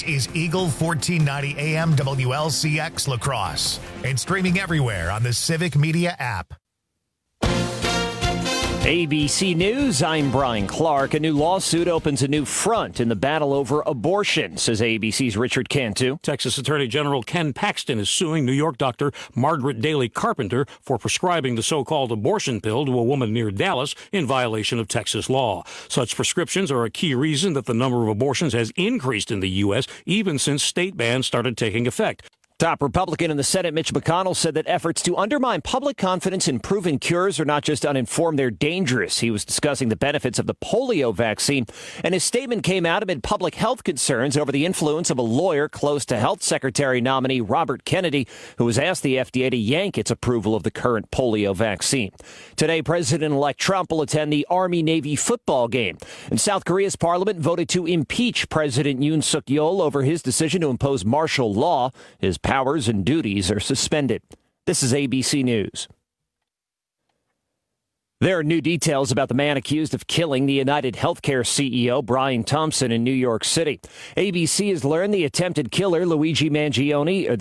is Eagle 1490 AM WLCX La Crosse and streaming everywhere on the Civic Media app. ABC News, I'm Brian Clark. A new lawsuit opens a new front in the battle over abortion, says ABC's Richard Cantu. Texas Attorney General Ken Paxton is suing New York doctor Margaret Daly Carpenter for prescribing the so-called abortion pill to a woman near Dallas in violation of Texas law. Such prescriptions are a key reason that the number of abortions has increased in the U.S. even since state bans started taking effect. Top Republican in the Senate, Mitch McConnell, said that efforts to undermine public confidence in proven cures are not just uninformed, they're dangerous. He was discussing the benefits of the polio vaccine, and his statement came out amid public health concerns over the influence of a lawyer close to Health Secretary nominee Robert Kennedy, who has asked the FDA to yank its approval of the current polio vaccine. Today, President-elect Trump will attend the Army-Navy football game. And South Korea's parliament voted to impeach President Yoon Suk-yeol over his decision to impose martial law. His powers and duties are suspended. This is ABC News. There are new details about the man accused of killing the United Healthcare CEO, Brian Thompson, in New York City. ABC has learned the alleged killer, Luigi Mangione,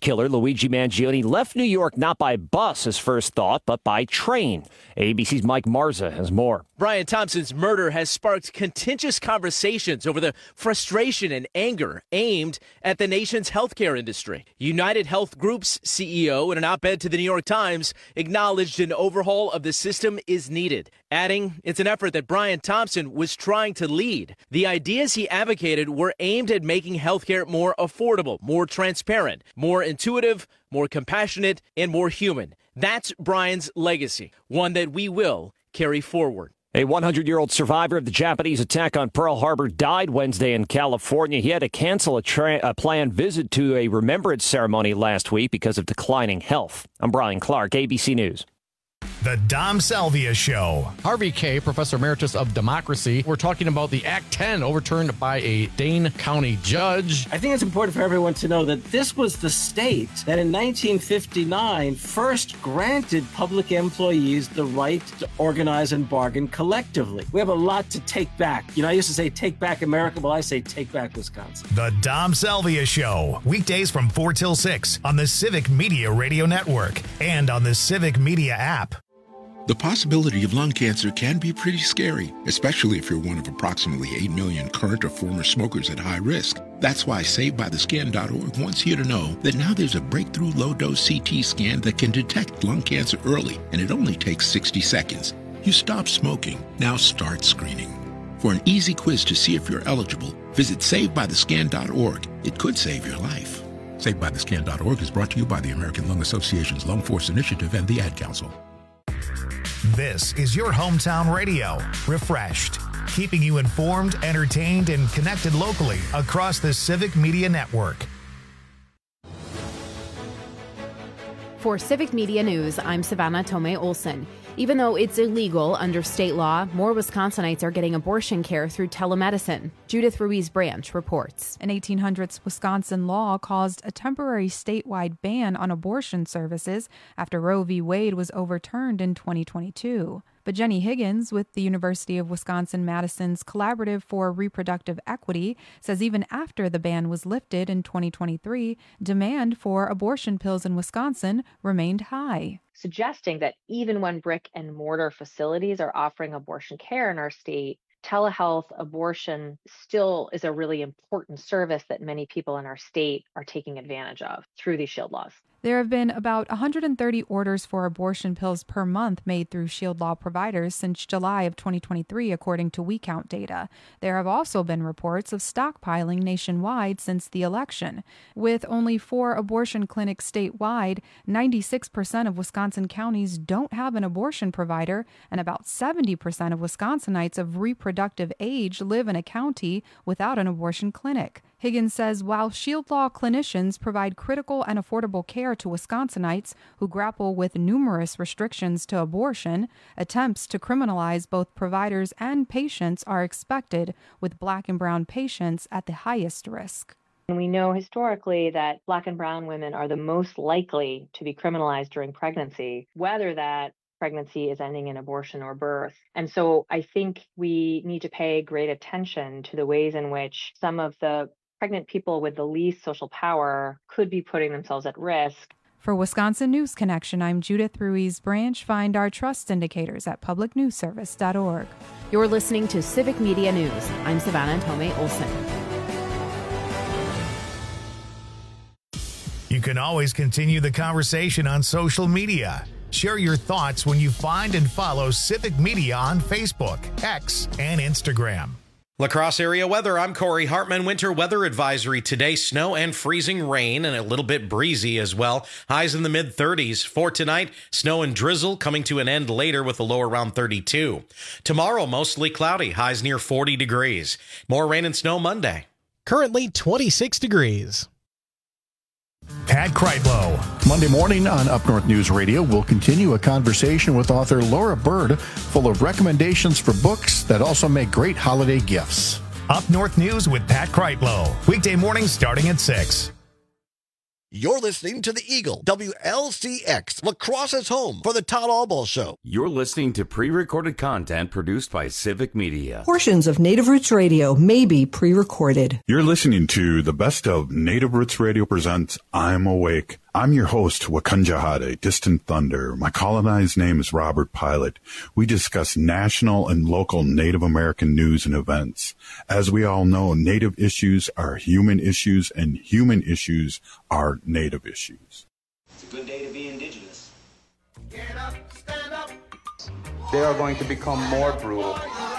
left New York not by bus as first thought, but by train. ABC's Mike Marza has more. Brian Thompson's murder has sparked contentious conversations over the frustration and anger aimed at the nation's healthcare industry. United Health Group's CEO, in an op-ed to the New York Times, acknowledged an overhaul of the system is needed, adding it's an effort that Brian Thompson was trying to lead. The ideas he advocated were aimed at making healthcare more affordable, more transparent, more intuitive, more compassionate, and more human. That's Brian's legacy, one that we will carry forward. A 100-year-old survivor of the Japanese attack on Pearl Harbor died Wednesday in California. He had to cancel a planned visit to a remembrance ceremony last week because of declining health. I'm Brian Clark, ABC News. The Dom Salvia Show. Harvey Kaye, Professor Emeritus of Democracy. We're talking about the Act 10 overturned by a Dane County judge. I think it's important for everyone to know that this was the state that in 1959 first granted public employees the right to organize and bargain collectively. We have a lot to take back. You know, I used to say take back America. Well, I say take back Wisconsin. The Dom Salvia Show. Weekdays from 4 till 6 on the Civic Media Radio Network and on the Civic Media app. The possibility of lung cancer can be pretty scary, especially if you're one of approximately 8 million current or former smokers at high risk. That's why SaveByTheScan.org wants you to know that now there's a breakthrough low-dose CT scan that can detect lung cancer early, and it only takes 60 seconds. You stop smoking, now start screening. For an easy quiz to see if you're eligible, visit SaveByTheScan.org. It could save your life. SaveByTheScan.org is brought to you by the American Lung Association's Lung Force Initiative and the Ad Council. This is your hometown radio, refreshed, keeping you informed, entertained, and connected locally across the Civic Media Network. For Civic Media News, I'm Savannah Tomei Olson. Even though it's illegal under state law, more Wisconsinites are getting abortion care through telemedicine. Judith Ruiz Branch reports. An 1800s Wisconsin law caused a temporary statewide ban on abortion services after Roe v. Wade was overturned in 2022. But Jenny Higgins with the University of Wisconsin-Madison's Collaborative for Reproductive Equity says even after the ban was lifted in 2023, demand for abortion pills in Wisconsin remained high, suggesting that even when brick and mortar facilities are offering abortion care in our state, telehealth abortion still is a really important service that many people in our state are taking advantage of through these SHIELD laws. There have been about 130 orders for abortion pills per month made through SHIELD law providers since July of 2023, according to WeCount data. There have also been reports of stockpiling nationwide since the election. With only 4 abortion clinics statewide, 96% of Wisconsin counties don't have an abortion provider, and about 70% of Wisconsinites of reproductive age live in a county without an abortion clinic. Higgins says while SHIELD law clinicians provide critical and affordable care to Wisconsinites who grapple with numerous restrictions to abortion, attempts to criminalize both providers and patients are expected, with Black and brown patients at the highest risk. And we know historically that Black and brown women are the most likely to be criminalized during pregnancy, whether that pregnancy is ending in abortion or birth. And so I think we need to pay great attention to the ways in which some of the pregnant people with the least social power could be putting themselves at risk. For Wisconsin News Connection, I'm Judith Ruiz Branch. Find our trust indicators at publicnewsservice.org. You're listening to Civic Media News. I'm Savannah Tomei Olson. You can always continue the conversation on social media. Share your thoughts when you find and follow Civic Media on Facebook, X, and Instagram. La Crosse area weather. I'm Corey Hartman. Winter weather advisory today. Snow and freezing rain and a little bit breezy as well. Highs in the mid-30s. For tonight, snow and drizzle coming to an end later with a low around 32. Tomorrow, mostly cloudy. Highs near 40 degrees. More rain and snow Monday. Currently 26 degrees. Pat Kreitlow. Monday morning on Up North News Radio, we'll continue a conversation with author Laura Bird, full of recommendations for books that also make great holiday gifts. Up North News with Pat Kreitlow. Weekday mornings starting at 6. You're listening to the Eagle, WLCX, La Crosse's home for the Todd Albaugh Show. You're listening to pre-recorded content produced by Civic Media. Portions of Native Roots Radio may be pre-recorded. You're listening to the best of Native Roots Radio presents I'm Awake. I'm your host, Wakunja Distant Thunder. My colonized name is Robert Pilot. We discuss national and local Native American news and events. As we all know, Native issues are human issues, and human issues are Native issues. It's a good day to be indigenous. Get up, stand up. They are going to become more brutal.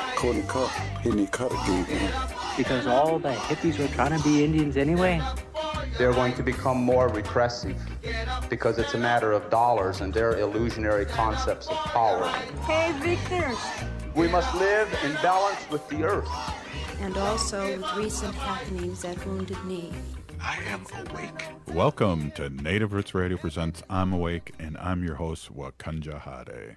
Because all the hippies were trying to be Indians anyway. They're going to become more repressive because it's a matter of dollars and their illusionary concepts of power. Hey, Victor. We must live in balance with the earth. And also with recent happenings at Wounded Knee. I am awake. Welcome to Native Roots Radio presents I'm Awake, and I'm your host, Wakunja Hade.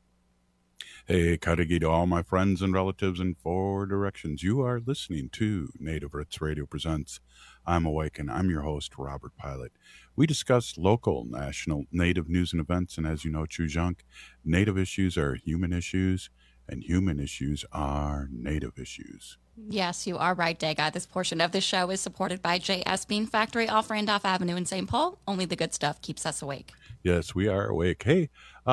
Hey, Karigi to all my friends and relatives in 4 directions. You are listening to Native Roots Radio presents I'm Awake, and I'm your host, Robert Pilot. We discuss local, national, Native news and events, and as you know, Chujunk, Native issues are human issues, and human issues are Native issues. Yes, you are right, Daga. This portion of the show is supported by JS Bean Factory off Randolph Avenue in St. Paul. Only the good stuff keeps us awake. Yes, we are awake. Hey,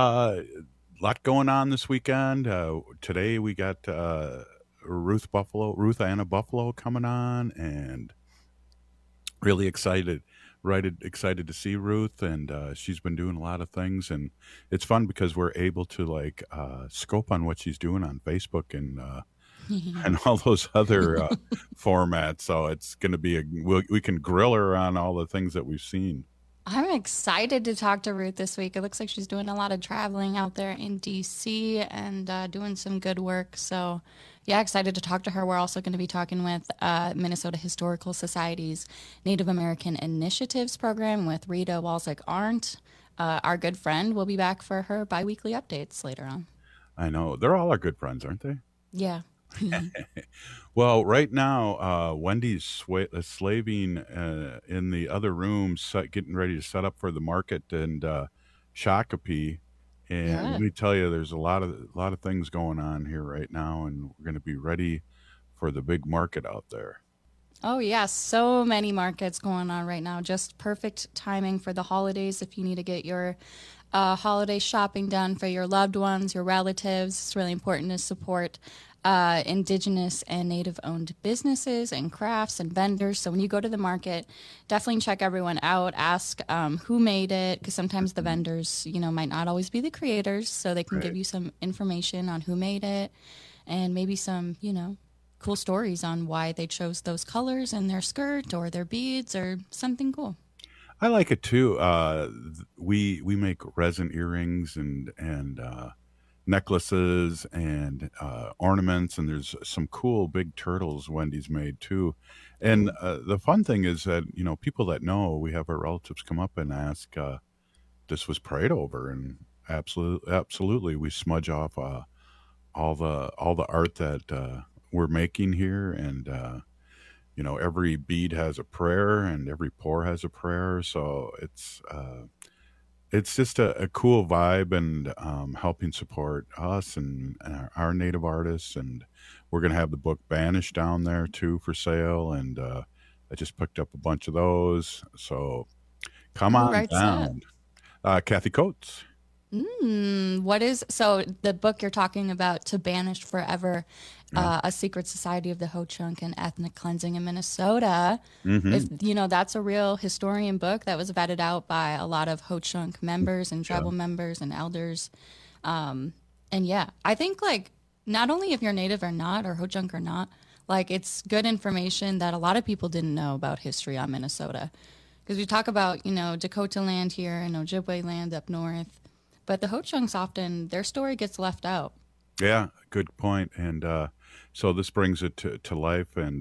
lot going on this weekend. Today we got Ruth Anna Buffalo coming on, and really excited to see Ruth, and she's been doing a lot of things, and it's fun because we're able to scope on what she's doing on Facebook and all those other formats. So it's going to be we can grill her on all the things that we've seen. I'm excited to talk to Ruth this week. It looks like she's doing a lot of traveling out there in D.C. and doing some good work. So, yeah, excited to talk to her. We're also going to be talking with Minnesota Historical Society's Native American Initiatives program with Rita Walczyk-Arndt. Our good friend will be back for her biweekly updates later on. I know. They're all our good friends, aren't they? Yeah. Well, right now, Wendy's slaving in the other room, getting ready to set up for the market and Shakopee. And let me tell you, there's a lot of things going on here right now, and we're going to be ready for the big market out there. Oh, yeah. So many markets going on right now. Just perfect timing for the holidays if you need to get your holiday shopping done for your loved ones, your relatives. It's really important to support Indigenous and Native-owned businesses and crafts and vendors. So when you go to the market, definitely check everyone out. Ask who made it, because sometimes the vendors, might not always be the creators. So they can give you some information on who made it and maybe some, cool stories on why they chose those colors in their skirt or their beads or something cool. I like it too. We make resin earrings and necklaces and ornaments, and there's some cool big turtles Wendy's made too. And the fun thing is that people that know, we have our relatives come up and ask, this was prayed over, and absolutely we smudge off all the art that we're making here, and every bead has a prayer and every pour has a prayer, so it's just a cool vibe, and helping support us and our Native artists. And we're going to have the book Banished down there too for sale, and I just picked up a bunch of those. So come on down. Kathy Coates. So the book you're talking about, To Banish Forever, A Secret Society of the Ho-Chunk and Ethnic Cleansing in Minnesota. That's a real historian book that was vetted out by a lot of Ho-Chunk members and tribal members and elders. I think like not only if you're Native or not, or Ho-Chunk or not, like it's good information that a lot of people didn't know about history on Minnesota. Because we talk about, Dakota land here and Ojibwe land up north. But the Ho-Chunks often, their story gets left out. Yeah, good point. And so this brings it to life and,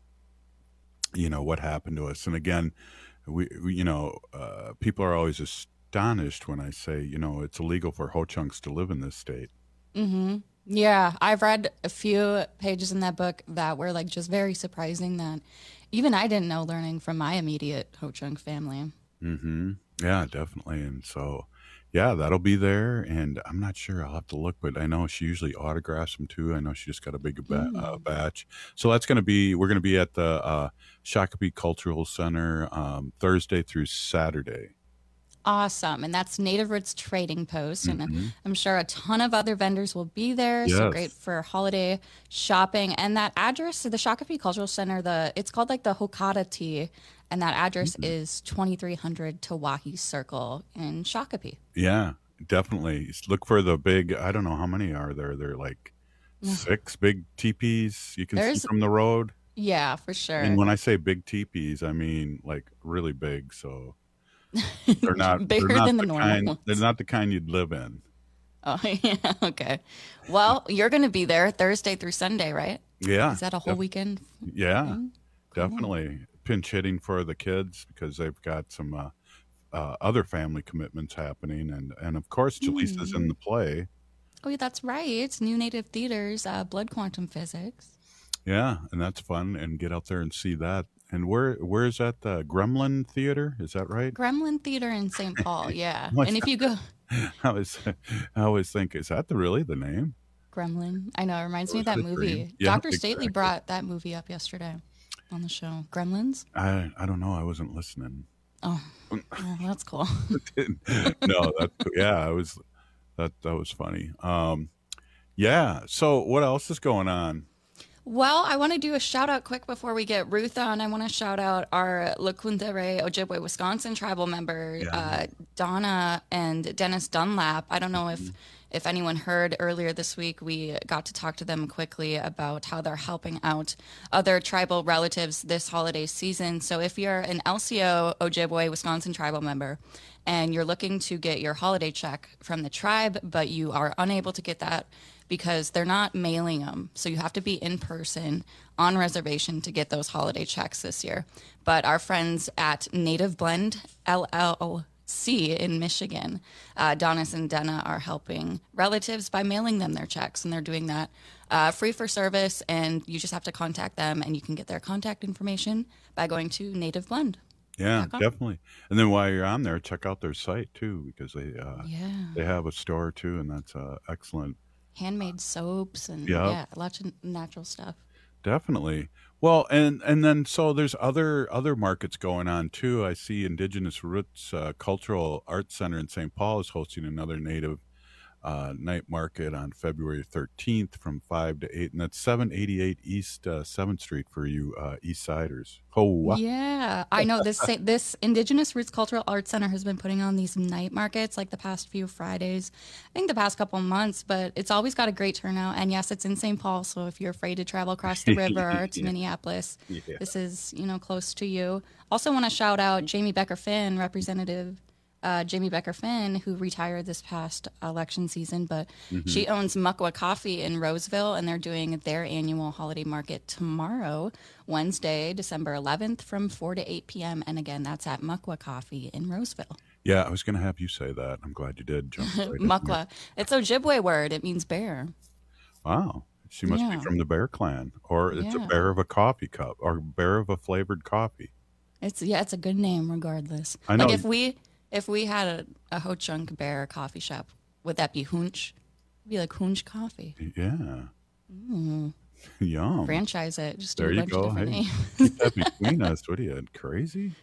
what happened to us. And again, we people are always astonished when I say, it's illegal for Ho-Chunks to live in this state. Mm-hmm. Yeah, I've read a few pages in that book that were like just very surprising that even I didn't know, learning from my immediate Ho-Chunk family. Mm-hmm. Yeah, definitely. And so... yeah, that'll be there, and I'm not sure. I'll have to look, but I know she usually autographs them too. I know she just got a big batch. So we're going to be at the Shakopee Cultural Center Thursday through Saturday. Awesome. And that's Native Roots Trading Post. And I'm sure a ton of other vendors will be there. Yes. So great for holiday shopping. And that address, the Shakopee Cultural Center, it's called like the Hokata Tea. And that address is 2300 Tawahi Circle in Shakopee. Yeah, definitely. Look for the big, I don't know how many are there. They're like 6 big teepees you can see from the road. Yeah, for sure. And when I say big teepees, I mean like really big. So they're not bigger than the normal ones. They're not the kind you'd live in. Oh, yeah. Okay. Well, you're going to be there Thursday through Sunday, right? Yeah. Is that a whole weekend? Yeah, definitely. Pinch hitting for the kids because they've got some other family commitments happening. And of course, Jaleesa's in the play. Oh, yeah, that's right. It's New Native Theater's Blood Quantum Physics. Yeah, and that's fun. And get out there and see that. And where is that? The Gremlin Theater? Is that right? Gremlin Theater in St. Paul, yeah. And if you go... I always think, is that really the name? Gremlin. I know, it reminds me of that movie. Yeah, Dr. Stately brought that movie up yesterday on the show. Gremlins? I don't know. I wasn't listening. Oh, well, that's cool. No, that was funny. Yeah. So what else is going on? Well, I want to do a shout out quick before we get Ruth on. I want to shout out our Lekundere Ojibwe, Wisconsin tribal member, Donna and Dennis Dunlap. I don't know if anyone heard earlier this week, we got to talk to them quickly about how they're helping out other tribal relatives this holiday season. So if you're an LCO Ojibwe, Wisconsin tribal member, and you're looking to get your holiday check from the tribe, but you are unable to get that because they're not mailing them. So you have to be in person on reservation to get those holiday checks this year. But our friends at Native Blend LLC in Michigan, Donis and Denna, are helping relatives by mailing them their checks. And they're doing that free for service. And you just have to contact them, and you can get their contact information by going to Native Blend. Yeah, definitely. And then while you're on there, check out their site too, because they have a store too, and that's excellent. Handmade soaps and lots of natural stuff. Definitely. Well, and then so there's other markets going on too. I see Indigenous Roots Cultural Arts Center in St. Paul is hosting another Native night market on February 13th from 5 to 8, and that's 788 East 7th Street for you East Siders. Oh, yeah, I know this Indigenous Roots Cultural Arts Center has been putting on these night markets like the past few Fridays, I think the past couple months, but it's always got a great turnout. And yes, it's in St. Paul, so if you're afraid to travel across the river to Minneapolis, this is close to you. Also want to shout out Jamie Becker-Finn, Representative Jamie Becker-Finn, who retired this past election season, but she owns Muckwa Coffee in Roseville, and they're doing their annual holiday market tomorrow, Wednesday, December 11th, from 4 to 8 p.m. And again, that's at Muckwa Coffee in Roseville. Yeah, I was going to have you say that. I'm glad you did. Muckwa. It's Ojibwe word. It means bear. Wow. She must be from the Bear Clan, or it's a bear of a coffee cup, or bear of a flavored coffee. It's a good name regardless. I know. Like if we had a Ho-Chunk Bear coffee shop, would that be Hunch? It'd be like Hunch Coffee. Yeah. Yum. Franchise it. Just do There a you bunch go. of different Hey, names. keep that between us. What are you, crazy?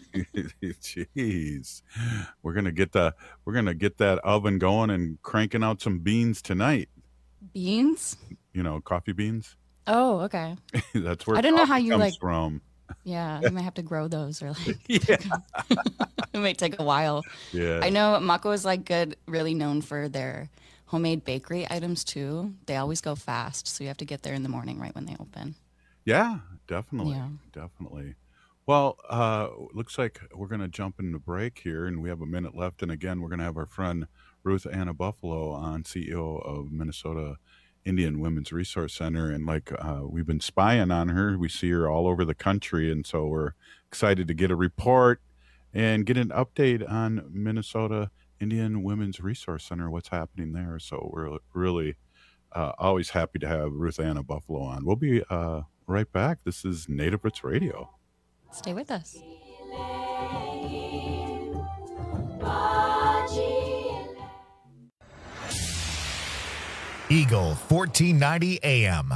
Jeez. We're gonna get that oven going and cranking out some beans tonight. Beans? Coffee beans. Oh, okay. That's where I don't know how coffee you comes from. Yeah, you might have to grow those or Yeah. it might take a while. Yeah. I know Mako is really known for their homemade bakery items too. They always go fast, so you have to get there in the morning right when they open. Yeah, definitely. Yeah. Definitely. Well, looks like we're going to jump into break here, and we have a minute left. And again, we're going to have our friend Ruth Anna Buffalo on, CEO of Minnesota Indian Women's Resource Center. And we've been spying on her. We see her all over the country. And so we're excited to get a report and get an update on Minnesota Indian Women's Resource Center, what's happening there. So we're really always happy to have Ruth Anna Buffalo on. We'll be right back. This is Native Roots Radio. Stay with us. Eagle 1490 AM.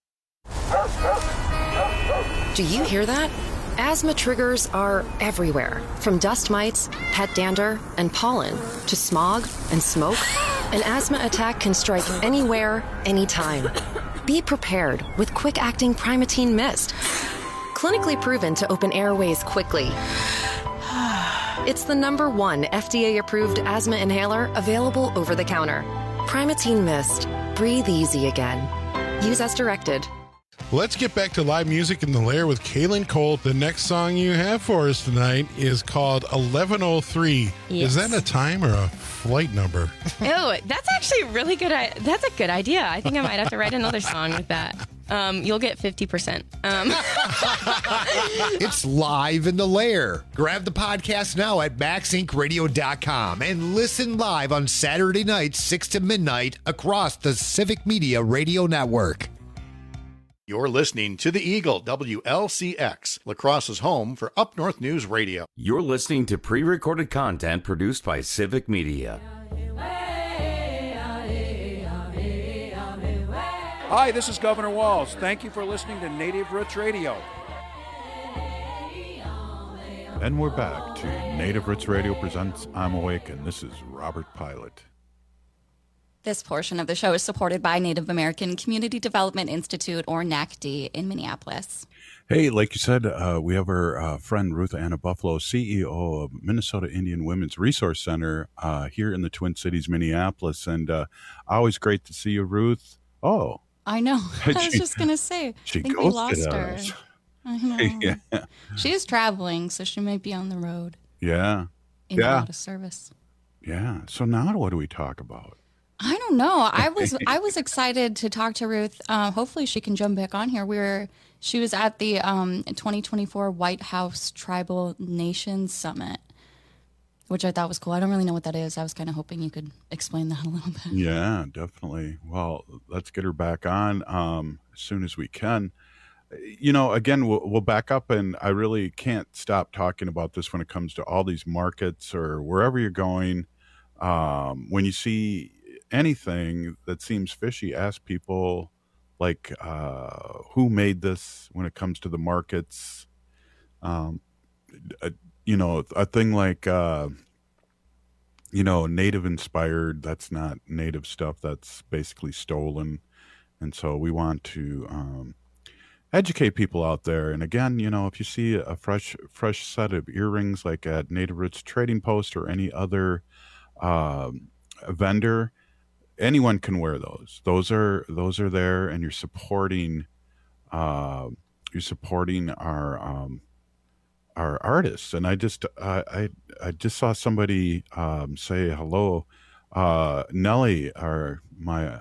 Do you hear that? Asthma triggers are everywhere, from dust mites, pet dander, and pollen, to smog and smoke. An asthma attack can strike anywhere, anytime. Be prepared with quick-acting Primatene Mist. Clinically proven to open airways quickly. It's the #1 FDA-approved asthma inhaler available over the counter. Primatene Mist. Breathe easy again. Use as directed. Let's get back to live music in the Lair with Kaylin Colt. The next song you have for us tonight is called 1103. Yes. Is that a time or a flight number? Oh, that's actually really good. That's a good idea. I think I might have to write another song with that. You'll get 50%. It's live in the Lair. Grab the podcast now at MaxIncRadio.com and listen live on Saturday nights, 6 to midnight, across the Civic Media Radio Network. You're listening to the Eagle, WLCX, La Crosse's home for Up North News Radio. You're listening to pre-recorded content produced by Civic Media. Hi, this is Governor Walz. Thank you for listening to Native Roots Radio. And we're back to Native Roots Radio presents I'm Awake, and this is Robert Pilot. This portion of the show is supported by Native American Community Development Institute, or NACD, in Minneapolis. Hey, like you said, we have our friend Ruth Anna Buffalo, CEO of Minnesota Indian Women's Resource Center here in the Twin Cities, Minneapolis. And always great to see you, Ruth. Oh. I know. I was just going to say. I think we lost her. I know. Yeah. She is traveling, so she might be on the road. Yeah. In and out of service. Yeah. So now what do we talk about? I don't know. I was excited to talk to Ruth. Hopefully she can jump back on here. She was at the 2024 White House Tribal Nations Summit, which I thought was cool. I don't really know what that is. I was kind of hoping you could explain that a little bit. Yeah, definitely. Well, let's get her back on as soon as we can. Again, we'll back up, and I really can't stop talking about this when it comes to all these markets or wherever you're going. When you see anything that seems fishy, ask people who made this when it comes to the markets. A thing like native inspired, that's not native stuff, that's basically stolen. And so we want to educate people out there. And again, if you see a fresh set of earrings like at Native Roots Trading Post or any other vendor, anyone can wear those. Those are there, and you're supporting our artists. And I just saw somebody say hello, Nellie, or my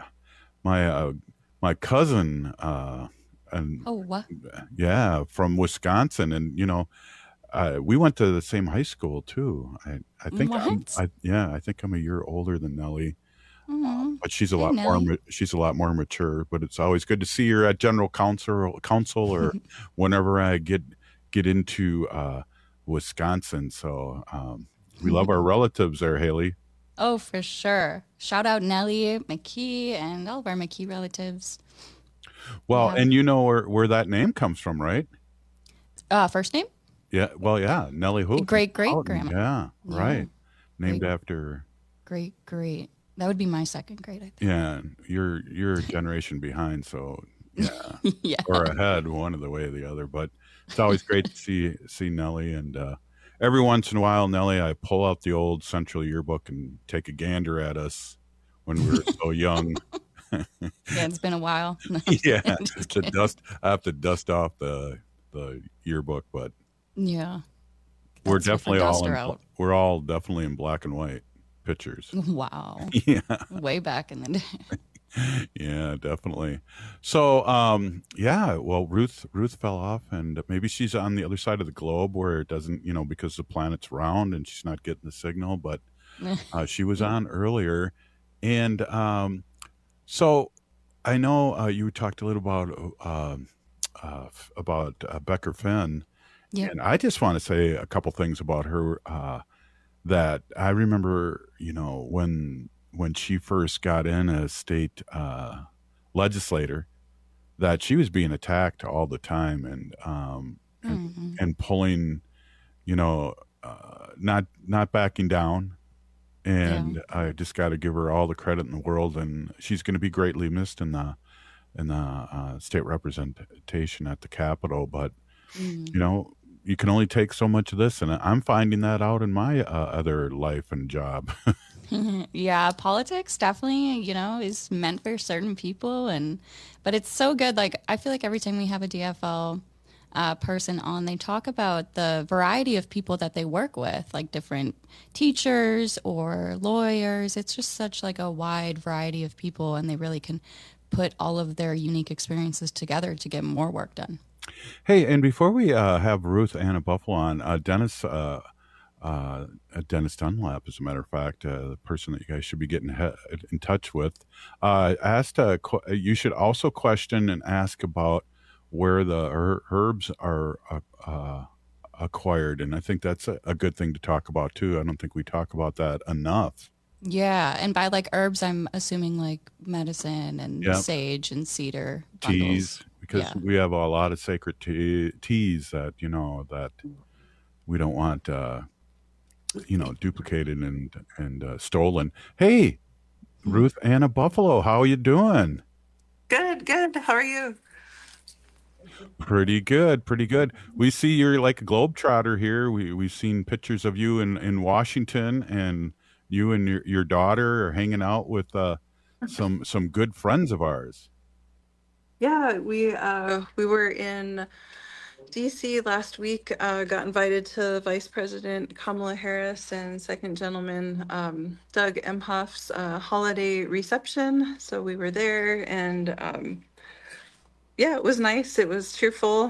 cousin, and what? Yeah, from Wisconsin, and we went to the same high school too. I think I think I'm a year older than Nellie. But she's a lot more mature. But it's always good to see her at General Council or whenever I get into Wisconsin. So we love our relatives there, Haley. Oh, for sure. Shout out Nellie McKee and all of our McKee relatives. Well, Yeah. and you know where that name comes from, right? First name? Yeah. Well, yeah, Nellie Houghton. Great Houghton, grandma. Yeah, right. Named Great. after. Great. That would be my second grade, I think. Yeah, you're a generation behind, so yeah, Yeah. or ahead, one of the way or the other. But it's always great to see Nellie, and every once in a while, Nellie, I pull out the old Central Yearbook and take a gander at us when we were so young. Yeah, it's been a while. No, Yeah, just the kidding. dust. I have to dust off the yearbook, but Yeah. we're That's with the definitely all duster out. we're all definitely in black and white pictures. Wow. Yeah. Way back in the day. Yeah, definitely. So, yeah, well, Ruth fell off, and maybe she's on the other side of the globe where it doesn't, because the planet's round and she's not getting the signal. But she was on earlier, and so I know you talked a little about Becker Finn, Yeah. and I just want to say a couple things about her that I remember. When she first got in as state legislator, that she was being attacked all the time and pulling, not backing down. And I just got to give her all the credit in the world, and she's going to be greatly missed in the state representation at the Capitol. But you can only take so much of this, and I'm finding that out in my other life and job. Yeah, politics definitely, is meant for certain people, but it's so good. Like, I feel like every time we have a DFL person on, they talk about the variety of people that they work with, like different teachers or lawyers. It's just such like a wide variety of people, and they really can put all of their unique experiences together to get more work done. Hey, and before we have Ruth Anna Buffalo on, Dennis Dunlap, as a matter of fact, the person that you guys should be getting in touch with, asked you should also question and ask about where the herbs are acquired, and I think that's a good thing to talk about too. I don't think we talk about that enough. Yeah, and by like herbs, I'm assuming like medicine and Yep. sage and cedar Teas, bundles. because Yeah. we have a lot of sacred teas that that we don't want duplicated and stolen. Hey, Ruth Anna Buffalo, how are you doing? Good. How are you? Pretty good. We see you're like a globetrotter here. We've seen pictures of you in Washington, and you and your daughter are hanging out with some good friends of ours. Yeah, we were in DC last week. Got invited to Vice President Kamala Harris and Second Gentleman Doug Emhoff's holiday reception. So we were there, and yeah, it was nice. It was cheerful,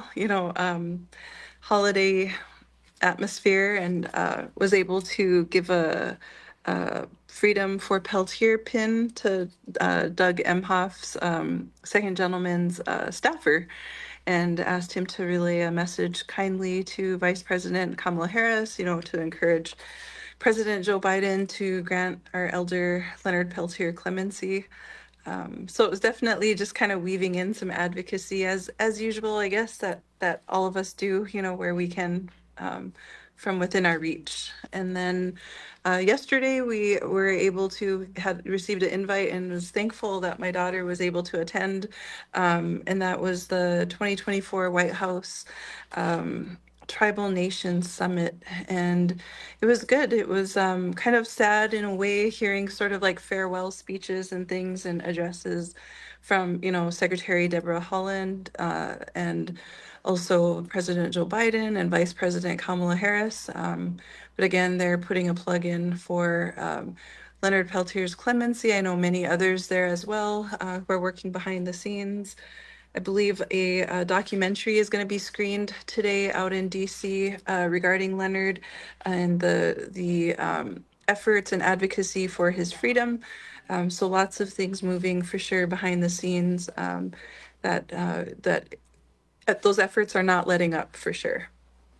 holiday atmosphere, and was able to give a Freedom for Peltier pin to Doug Emhoff's Second Gentleman's staffer, and asked him to relay a message kindly to Vice President Kamala Harris, to encourage President Joe Biden to grant our elder Leonard Peltier clemency. So it was definitely just kind of weaving in some advocacy as usual, I guess, that all of us do, where we can, from within our reach. And then yesterday we were able to had received an invite and was thankful that my daughter was able to attend. And that was the 2024 White House Tribal Nations Summit, and it was good. It was kind of sad in a way, hearing sort of like farewell speeches and things and addresses from Secretary Deborah Haaland and also President Joe Biden and Vice President Kamala Harris. But again, they're putting a plug in for Leonard Peltier's clemency. I know many others there as well who are working behind the scenes. I believe a documentary is going to be screened today out in DC regarding Leonard and the efforts and advocacy for his freedom. So lots of things moving for sure behind the scenes that those efforts are not letting up for sure.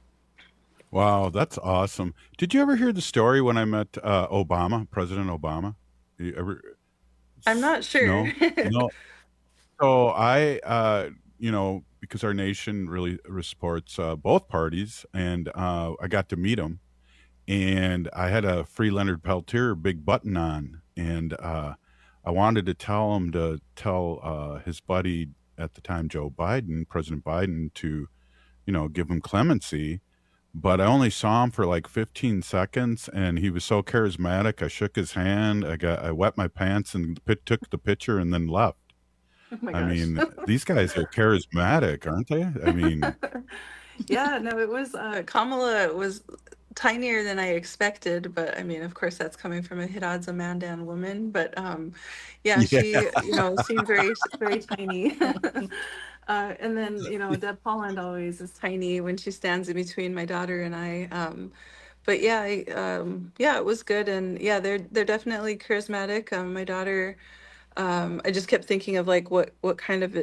Wow, that's awesome. Did you ever hear the story when I met President Obama? You ever? I'm not sure. No. So I, because our nation really supports both parties, and I got to meet him, and I had a free Leonard Peltier big button on, and I wanted to tell him to tell his buddy at the time, Joe Biden, President Biden, to, give him clemency. But I only saw him for like 15 seconds, and he was so charismatic. I shook his hand. I wet my pants and took the picture and then left. Oh my I gosh. mean, these guys are charismatic, aren't they? I mean, Yeah, no, it was Kamala was tinier than I expected, but I mean, of course, that's coming from a hit odds a Mandan woman. But yeah, she seemed very very tiny. And then Deb Holland always is tiny when she stands in between my daughter and I. But yeah, it was good, and yeah, they're definitely charismatic. My daughter, I just kept thinking of like what kind of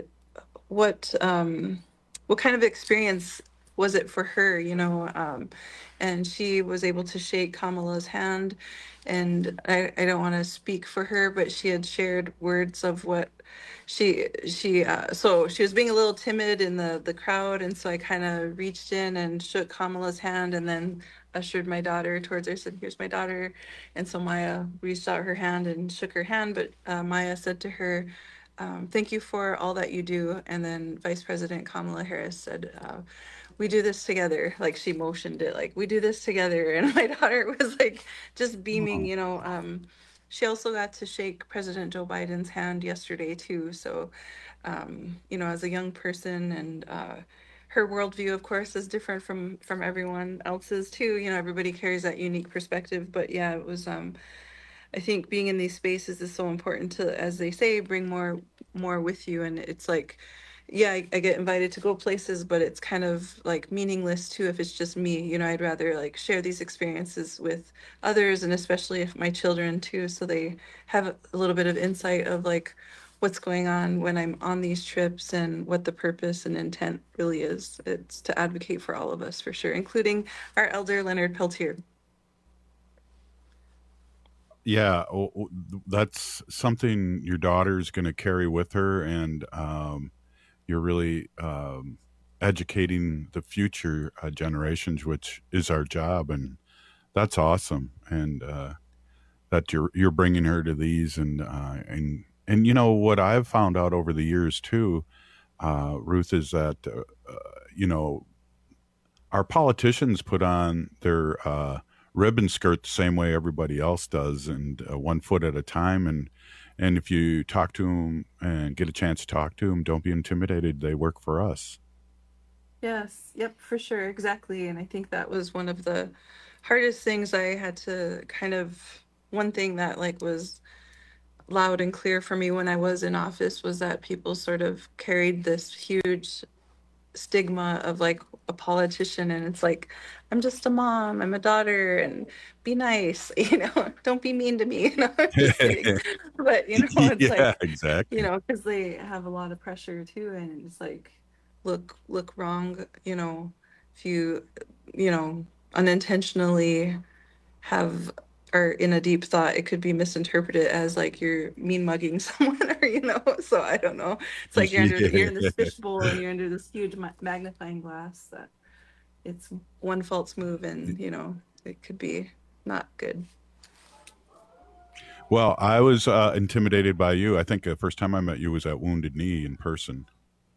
experience was it for her, and she was able to shake Kamala's hand, and I don't want to speak for her, but she had shared words of what so she was being a little timid in the crowd, and so I kind of reached in and shook Kamala's hand and then ushered my daughter towards her, said, "Here's my daughter." And so Maya reached out her hand and shook her hand, but Maya said to her, "Thank you for all that you do." And then Vice President Kamala Harris said, "We do this together." Like she motioned it, like, "We do this together." And my daughter was like just beaming, She also got to shake President Joe Biden's hand yesterday too. So, as a young person, and her worldview, of course, is different from everyone else's too. Everybody carries that unique perspective. But yeah, it was. I think being in these spaces is so important to, as they say, bring more with you. And it's like, yeah, I get invited to go places, but it's kind of like meaningless too if it's just me. I'd rather like share these experiences with others, and especially if my children too, so they have a little bit of insight of like what's going on when I'm on these trips and what the purpose and intent really is. It's to advocate for all of us for sure, including our elder Leonard Peltier. yeah, that's something your daughter's going to carry with her, and you're really educating the future generations, which is our job, and that's awesome. And that you're bringing her to these, and what I've found out over the years too, Ruth, is that our politicians put on their ribbon skirt the same way everybody else does, and 1 foot at a time. And if you talk to them and get a chance to talk to them, don't be intimidated. They work for us. Yes, yep, for sure, exactly. And I think that was one of the hardest things I had to one thing that like was loud and clear for me when I was in office was that people sort of carried this huge stigma of like a politician, and it's like, I'm just a mom, I'm a daughter, and be nice, don't be mean to me, just kidding. But it's yeah, like, exactly. because they have a lot of pressure too, and it's like look wrong, if you unintentionally have, or in a deep thought, it could be misinterpreted as like you're mean mugging someone, or so I don't know. It's like you're in this fishbowl and you're under this huge magnifying glass that it's one false move and it could be not good. Well, I was intimidated by you. I think the first time I met you was at Wounded Knee in person.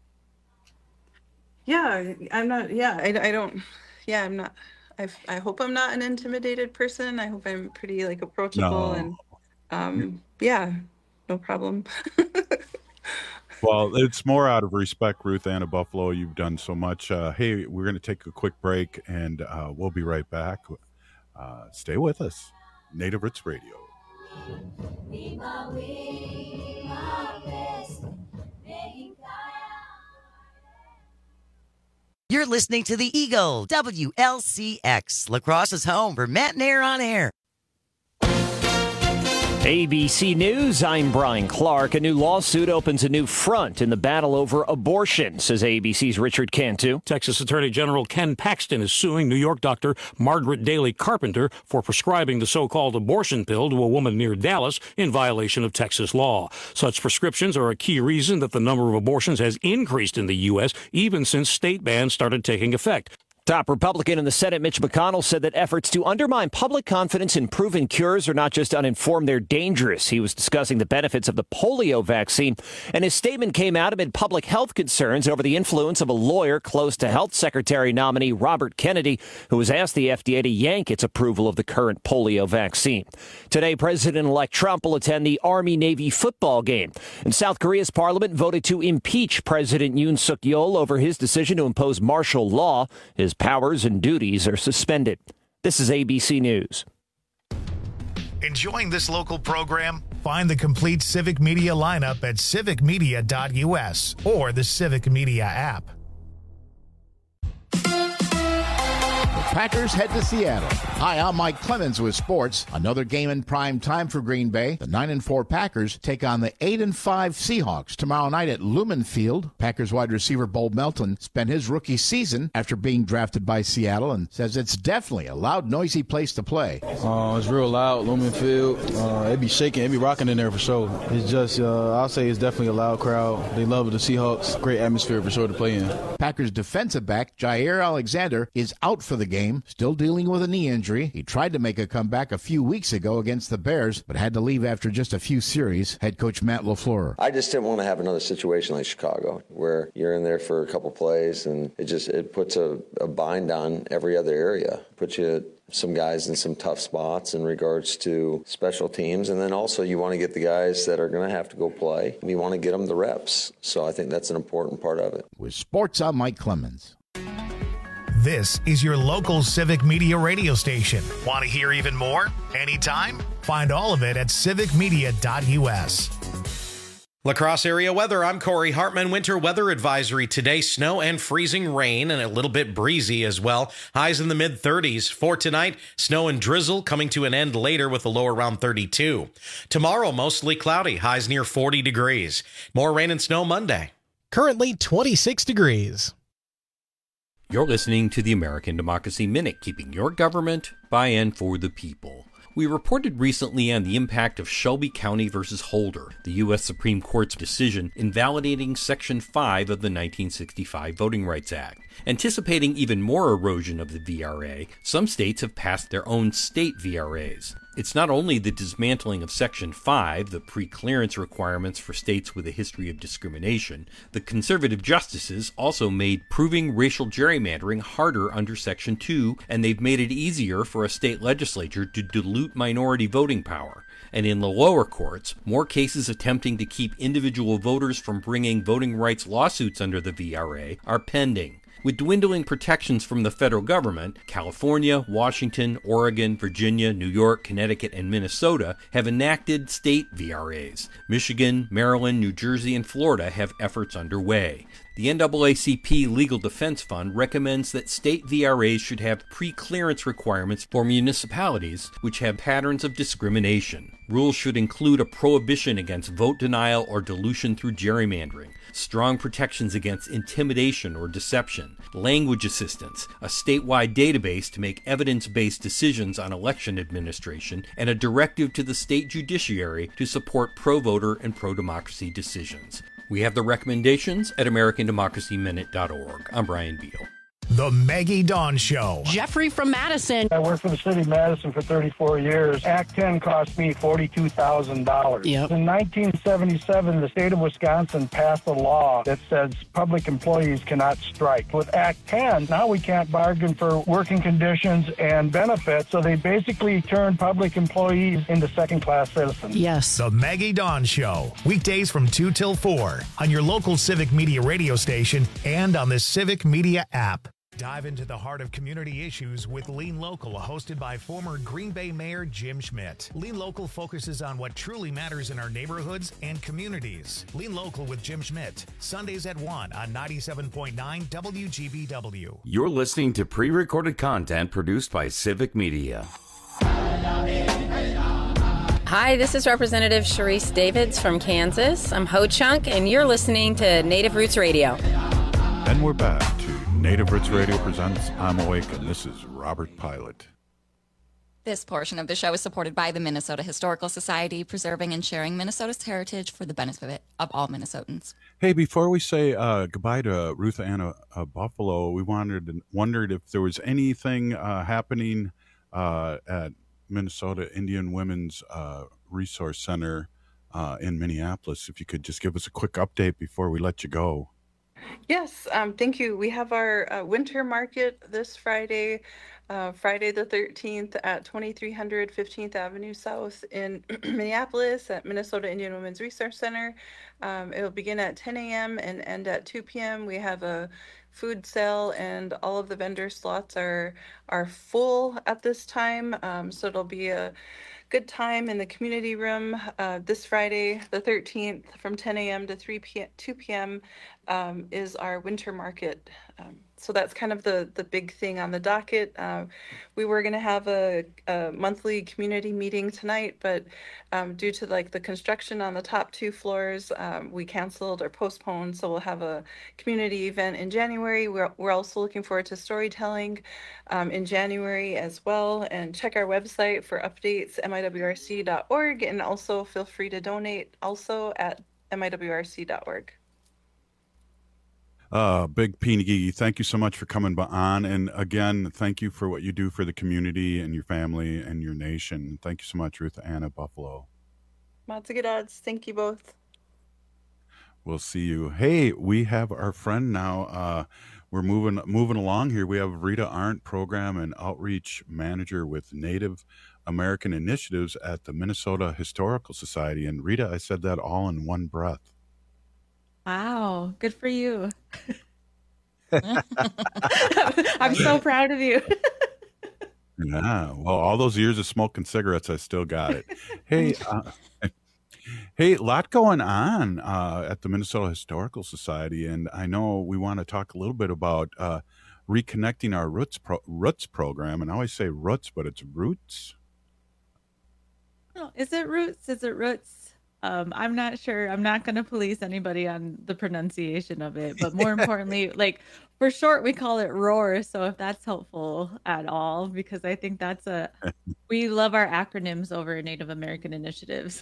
Yeah, I'm not. Yeah, I don't. Yeah, I'm not. I hope I'm not an intimidated person. I hope I'm pretty like approachable. No. And yeah, no problem. Well, it's more out of respect, Ruth Anna Buffalo. You've done so much. Hey, we're going to take a quick break, and we'll be right back. Stay with us. Native Roots Radio. You're listening to The Eagle, WLCX, La Crosse's home for Matt and Air on Air. ABC News, I'm Brian Clark. A new lawsuit opens a new front in the battle over abortion, says ABC's Richard Cantu. Texas Attorney General Ken Paxton is suing New York doctor Margaret Daly Carpenter for prescribing the so-called abortion pill to a woman near Dallas in violation of Texas law. Such prescriptions are a key reason that the number of abortions has increased in the U.S. even since state bans started taking effect. Top Republican in the Senate, Mitch McConnell, said that efforts to undermine public confidence in proven cures are not just uninformed, they're dangerous. He was discussing the benefits of the polio vaccine, and his statement came out amid public health concerns over the influence of a lawyer close to Health Secretary nominee Robert Kennedy, who has asked the FDA to yank its approval of the current polio vaccine. Today, President-elect Trump will attend the Army-Navy football game. And South Korea's parliament voted to impeach President Yoon Suk-yeol over his decision to impose martial law. His powers and duties are suspended. This is ABC News. Enjoying this local program? Find the complete Civic Media lineup at civicmedia.us or the Civic Media app. Packers head to Seattle. Hi, I'm Mike Clemens with sports. Another game in prime time for Green Bay. The 9-4 Packers take on the 8-5 Seahawks tomorrow night at Lumen Field. Packers wide receiver Bo Melton spent his rookie season after being drafted by Seattle and says it's definitely a loud, noisy place to play. It's real loud, Lumen Field. It be shaking, it be rocking in there for sure. It's just, I'll say it's definitely a loud crowd. They love the Seahawks. Great atmosphere for sure to play in. Packers defensive back Jair Alexander is out for the game. Still dealing with a knee injury. He tried to make a comeback a few weeks ago against the Bears, but had to leave after just a few series. Head coach Matt LaFleur. I just didn't want to have another situation like Chicago, where you're in there for a couple plays and it puts a bind on every other area. Puts you some guys in some tough spots in regards to special teams, and then also you want to get the guys that are going to have to go play. You want to get them the reps. So I think that's an important part of it. With sports, I'm Mike Clemens. This is your local Civic Media radio station. Want to hear even more? Anytime? Find all of it at civicmedia.us. La Crosse area weather. I'm Corey Hartman. Winter weather advisory today. Snow and freezing rain and a little bit breezy as well. Highs in the mid-30s. For tonight, snow and drizzle coming to an end later with a low around 32. Tomorrow, mostly cloudy. Highs near 40 degrees. More rain and snow Monday. Currently 26 degrees. You're listening to the American Democracy Minute, keeping your government by and for the people. We reported recently on the impact of Shelby County versus Holder, the U.S. Supreme Court's decision invalidating Section 5 of the 1965 Voting Rights Act. Anticipating even more erosion of the VRA, some states have passed their own state VRAs. It's not only the dismantling of Section 5, the pre-clearance requirements for states with a history of discrimination. The conservative justices also made proving racial gerrymandering harder under Section 2, and they've made it easier for a state legislature to dilute minority voting power. And in the lower courts, more cases attempting to keep individual voters from bringing voting rights lawsuits under the VRA are pending. With dwindling protections from the federal government, California, Washington, Oregon, Virginia, New York, Connecticut, and Minnesota have enacted state VRAs. Michigan, Maryland, New Jersey, and Florida have efforts underway. The NAACP Legal Defense Fund recommends that state VRAs should have pre-clearance requirements for municipalities which have patterns of discrimination. Rules should include a prohibition against vote denial or dilution through gerrymandering, strong protections against intimidation or deception, language assistance, a statewide database to make evidence-based decisions on election administration, and a directive to the state judiciary to support pro-voter and pro-democracy decisions. We have the recommendations at AmericanDemocracyMinute.org. I'm Brian Beal. The Maggie Dawn Show. Jeffrey from Madison. I worked for the city of Madison for 34 years. Act 10 cost me $42,000. Yep. In 1977, the state of Wisconsin passed a law that says public employees cannot strike. With Act 10, now we can't bargain for working conditions and benefits, so they basically turned public employees into second-class citizens. Yes. The Maggie Dawn Show. Weekdays from 2 till 4 on your local Civic Media radio station and on the Civic Media app. Dive into the heart of community issues with Lean Local, hosted by former Green Bay Mayor Jim Schmidt. Lean Local focuses on what truly matters in our neighborhoods and communities. Lean Local with Jim Schmidt, Sundays at 1 on 97.9 WGBW. You're listening to pre-recorded content produced by Civic Media. Hi, this is Representative Sharice Davids from Kansas. I'm Ho Chunk, and you're listening to Native Roots Radio. And we're back to Native Roots Radio presents I'm Awake, and this is Robert Pilot. This portion of the show is supported by the Minnesota Historical Society, preserving and sharing Minnesota's heritage for the benefit of all Minnesotans. Hey, before we say goodbye to Ruth Anna Buffalo, we wondered if there was anything happening at Minnesota Indian Women's Resource Center in Minneapolis. If you could just give us a quick update before we let you go. Yes, thank you. We have our winter market this Friday, Friday the 13th at 2300 15th Avenue South in Minneapolis at Minnesota Indian Women's Resource Center. It'll begin at 10 a.m. and end at 2 p.m. We have a food sale, and all of the vendor slots are full at this time. So it'll be a good time in the community room this Friday, the 13th, from 10 a.m. to 2 p.m. Is our winter market. So that's kind of the big thing on the docket. We were going to have a monthly community meeting tonight, but due to like the construction on the top 2 floors, we canceled or postponed. So we'll have a community event in January. We're also looking forward to storytelling in January as well. And check our website for updates, miwrc.org, and also feel free to donate also at miwrc.org. Big Pinigi, thank you so much for coming on. And again, thank you for what you do for the community and your family and your nation. Thank you so much, Ruth Anna Buffalo. Matsugidads, thank you both. We'll see you. Hey, we have our friend now. We're moving along here. We have Rita Arndt, Program and Outreach Manager with Native American Initiatives at the Minnesota Historical Society. And Rita, I said that all in one breath. Wow, good for you. I'm so proud of you. Yeah, well, all those years of smoking cigarettes, I still got it. Hey, hey, a lot going on at the Minnesota Historical Society, and I know we want to talk a little bit about reconnecting our Roots program. And I always say Roots, but it's Roots. Oh, is it Roots? Is it Roots? I'm not sure. I'm not going to police anybody on the pronunciation of it, but more importantly, like for short, we call it ROAR. So if that's helpful at all, because I think we love our acronyms over Native American initiatives.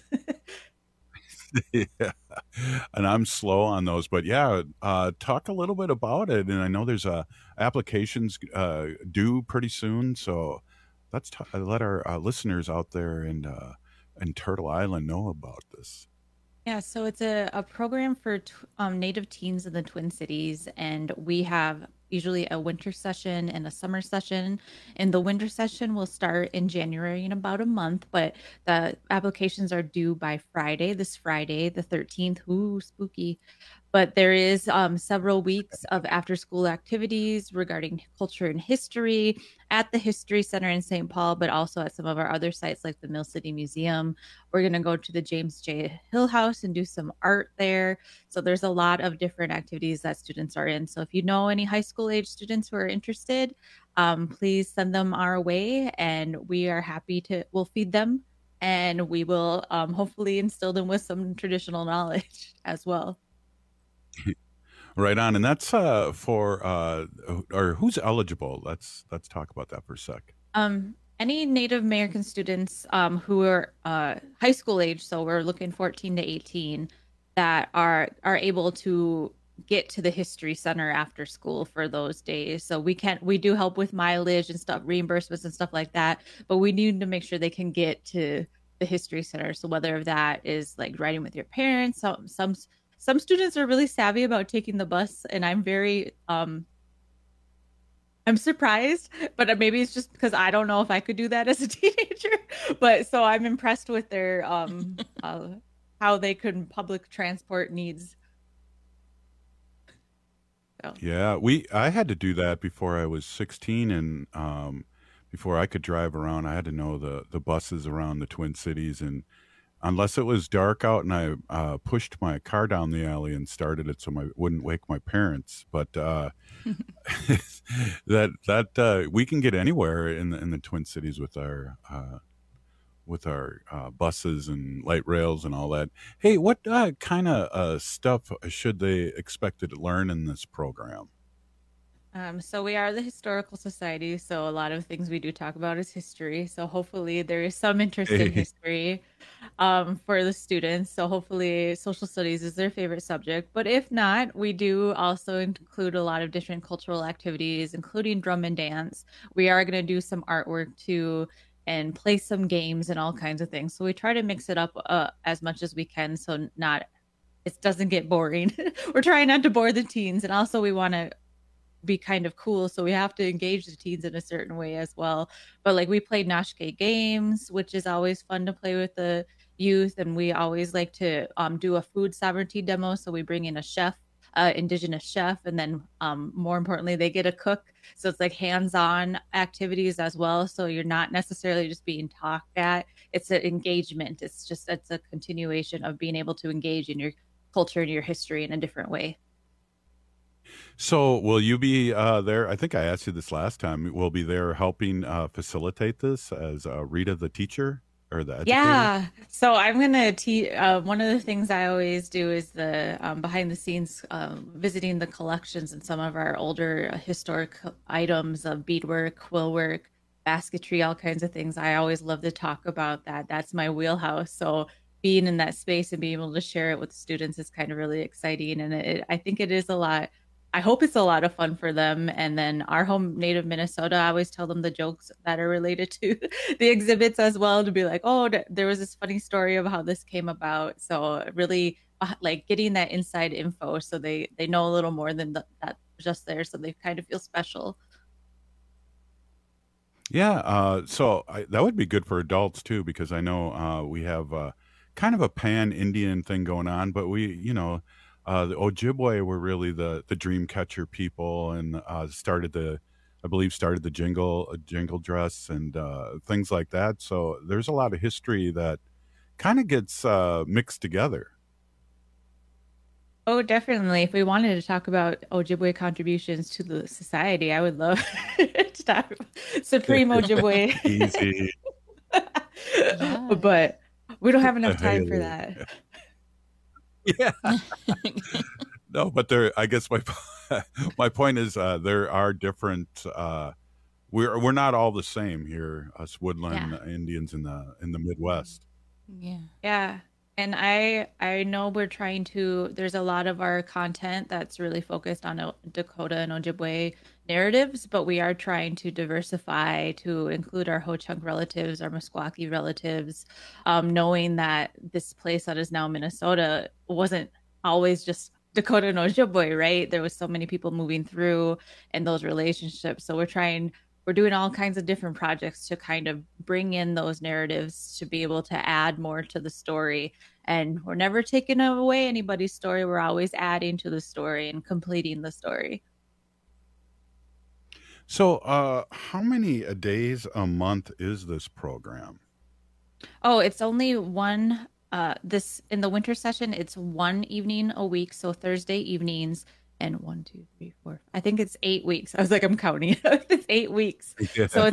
Yeah, and I'm slow on those, but yeah, talk a little bit about it. And I know there's applications due pretty soon, so let's let our listeners out there and Turtle Island know about this. Yeah, so it's a program for Native teens in the Twin Cities, and we have usually a winter session and a summer session. And the winter session will start in January in about a month, but the applications are due by this Friday, the 13th. Ooh, spooky. But there is several weeks of after-school activities regarding culture and history at the History Center in St. Paul, but also at some of our other sites like the Mill City Museum. We're going to go to the James J. Hill House and do some art there. So there's a lot of different activities that students are in. So if you know any high school age students who are interested, please send them our way, and we are happy we'll feed them, and we will hopefully instill them with some traditional knowledge as well. Right on. And that's for or who's eligible? Let's talk about that for a sec. Any Native American students who are high school age, so we're looking 14 to 18, that are able to get to the History Center after school for those days. So we do help with mileage and stuff, reimbursements and stuff like that, but we need to make sure they can get to the History Center. So whether that is like riding with your parents, some students are really savvy about taking the bus, and I'm very I'm surprised, but maybe it's just because I don't know if I could do that as a teenager. But so I'm impressed with their how they could public transport needs. So. Yeah, I had to do that before I was 16, and before I could drive around, I had to know the buses around the Twin Cities, and unless it was dark out and I pushed my car down the alley and started it so I wouldn't wake my parents. But that we can get anywhere in the Twin Cities with our buses and light rails and all that. Hey, what kind of stuff should they expect to learn in this program? So we are the historical society, so a lot of things we do talk about is history. So hopefully there is some interest in history for the students. So hopefully social studies is their favorite subject. But if not, we do also include a lot of different cultural activities, including drum and dance. We are going to do some artwork too and play some games and all kinds of things. So we try to mix it up as much as we can, so it doesn't get boring. We're trying not to bore the teens, and also we want to be kind of cool, so we have to engage the teens in a certain way as well. But like we play Noshke games, which is always fun to play with the youth, and we always like to do a food sovereignty demo. So we bring in a chef, indigenous chef, and then more importantly, they get a cook. So it's like hands-on activities as well. So you're not necessarily just being talked at. It's an engagement. It's a continuation of being able to engage in your culture and your history in a different way. So will you be there? I think I asked you this last time. We'll be there helping facilitate this as Rita, the teacher or the educator? Yeah. So I'm going to teach. One of the things I always do is the behind the scenes, visiting the collections and some of our older historic items of beadwork, quill work, basketry, all kinds of things. I always love to talk about that. That's my wheelhouse. So being in that space and being able to share it with students is kind of really exciting. And I think it is a lot. I hope it's a lot of fun for them. And then our home native Minnesota, I always tell them the jokes that are related to the exhibits as well, to be like, oh, there was this funny story of how this came about. So really like getting that inside info so they know a little more than that just there. So they kind of feel special. Yeah. So that would be good for adults too, because I know we have kind of a pan-Indian thing going on, but the Ojibwe were really the dream catcher people, and started the jingle dress and things like that. So there's a lot of history that kind of gets mixed together. Oh, definitely. If we wanted to talk about Ojibwe contributions to the society, I would love to talk about Supreme Ojibwe. Easy. Yeah. But we don't have enough time for that. Yeah. No, but I guess my point is there are different. We're not all the same here, us woodland Indians in the Midwest. Yeah. Yeah. And I know we're trying to. There's a lot of our content that's really focused on Dakota and Ojibwe narratives, but we are trying to diversify to include our Ho-Chunk relatives, our Meskwaki relatives, knowing that this place that is now Minnesota wasn't always just Dakota and Ojibwe, right? There was so many people moving through and those relationships. So we're doing all kinds of different projects to kind of bring in those narratives to be able to add more to the story. And we're never taking away anybody's story. We're always adding to the story and completing the story. So how many days a month is this program? Oh, it's only one. In the winter session, it's one evening a week. So Thursday evenings. And 1, 2, 3, 4. I think it's 8 weeks. I was like, I'm counting. It's 8 weeks. Yeah. So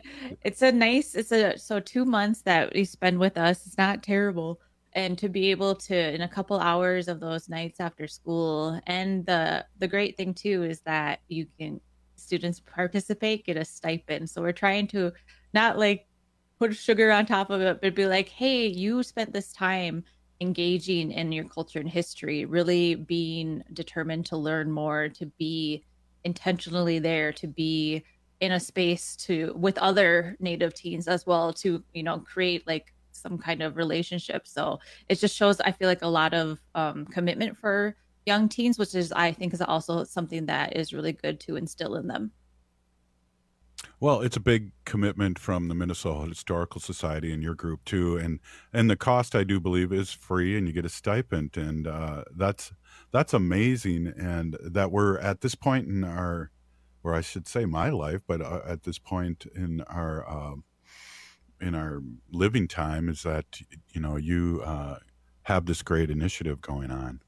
so 2 months that you spend with us. It's not terrible. And to be able to, in a couple hours of those nights after school, and the great thing too is that students participate, get a stipend. So we're trying to not like put sugar on top of it, but be like, hey, you spent this time engaging in your culture and history, really being determined to learn more, to be intentionally there, to be in a space with other Native teens as well, to create like some kind of relationship. So it just shows, I feel like, a lot of commitment for young teens, which I think is also something that is really good to instill in them. Well, it's a big commitment from the Minnesota Historical Society and your group too, and the cost, I do believe, is free, and you get a stipend, and that's amazing. And that we're at this point in our, or I should say, my life, but at this point in our living time, is that you have this great initiative going on.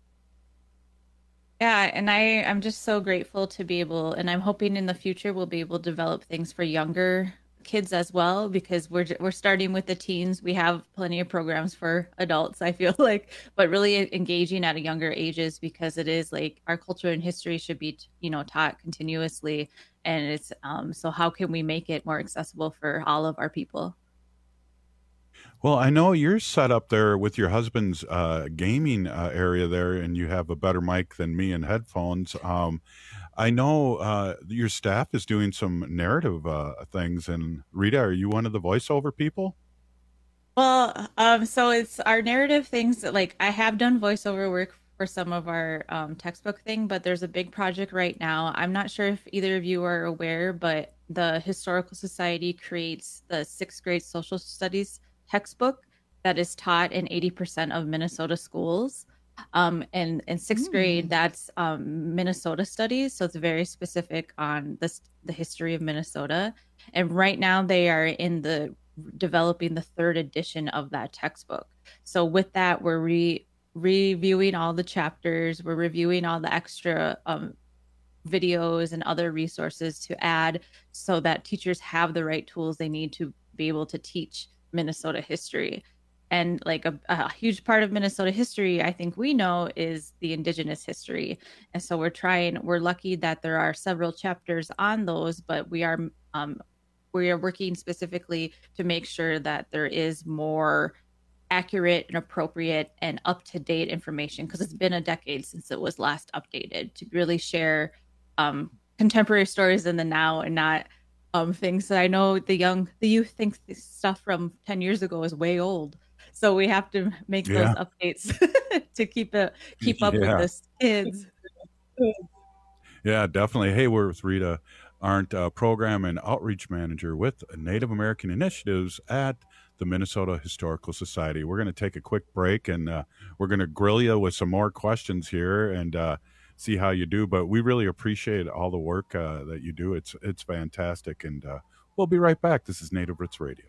Yeah, and I'm just so grateful to be able, and I'm hoping in the future we'll be able to develop things for younger kids as well, because we're starting with the teens. We have plenty of programs for adults, I feel like, but really engaging at a younger ages, because it is like our culture and history should be taught continuously. And it's so how can we make it more accessible for all of our people? Well, I know you're set up there with your husband's gaming area there, and you have a better mic than me and headphones. I know your staff is doing some narrative things. And Rita, are you one of the voiceover people? Well, so it's our narrative things that, like, I have done voiceover work for some of our textbook thing, but there's a big project right now. I'm not sure if either of you are aware, but the Historical Society creates the 6th grade social studies textbook that is taught in 80% of Minnesota schools. And in 6th grade, that's Minnesota studies. So it's very specific on the history of Minnesota. And right now they are developing the 3rd edition of that textbook. So with that, we're reviewing all the chapters. We're reviewing all the extra videos and other resources to add so that teachers have the right tools they need to be able to teach Minnesota history. And like a huge part of Minnesota history, I think we know, is the Indigenous history. And so we're lucky that there are several chapters on those, but we are working specifically to make sure that there is more accurate and appropriate and up-to-date information, because it's been a decade since it was last updated, to really share contemporary stories in the now and not things that I know the youth thinks this stuff from 10 years ago is way old. So we have to make those updates to keep up with the kids. Yeah, definitely. Hey, we're with Rita Arndt, Program and Outreach Manager with Native American Initiatives at the Minnesota Historical Society. We're going to take a quick break, and we're going to grill you with some more questions here and see how you do. But we really appreciate all the work that you do. It's fantastic. And we'll be right back. This is Native Roots Radio.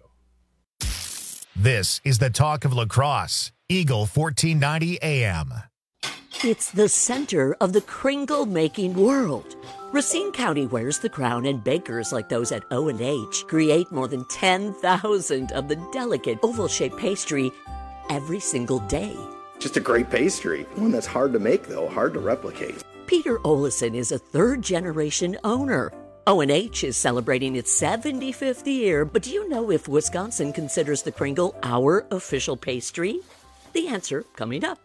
This is the talk of La Crosse, Eagle 1490 AM. It's the center of the kringle-making world. Racine County wears the crown, and bakers like those at O&H create more than 10,000 of the delicate oval-shaped pastry every single day. Just a great pastry. One that's hard to make, though, hard to replicate. Peter Olison is a third-generation owner. O&H is celebrating its 75th year, but do you know if Wisconsin considers the kringle our official pastry? The answer coming up.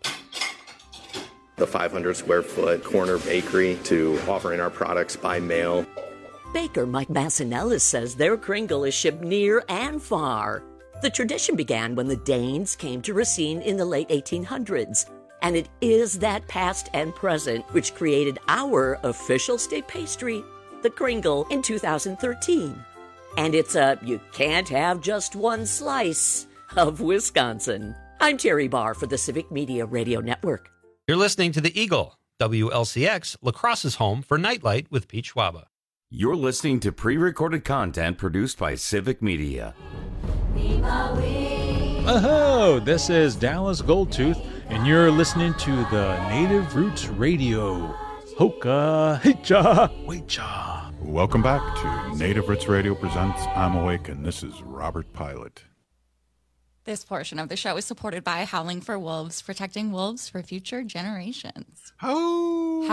The 500 square foot corner bakery to offering our products by mail. Baker Mike Massinellis says their kringle is shipped near and far. The tradition began when the Danes came to Racine in the late 1800s, and it is that past and present which created our official state pastry, the kringle, in 2013. And it's you can't have just one slice of Wisconsin. I'm Terry Barr for the Civic Media Radio Network. You're listening to the Eagle, WLCX, La Crosse's home for Nightlight with Pete Schwaba. You're listening to pre-recorded content produced by Civic Media. Oh, this is Dallas Goldtooth, and you're listening to the Native Roots Radio. Hoka, hicha, wecha. Welcome back to Native Roots Radio presents I'm Awake, and this is Robert Pilot. This portion of the show is supported by Howling for Wolves, protecting wolves for future generations. How?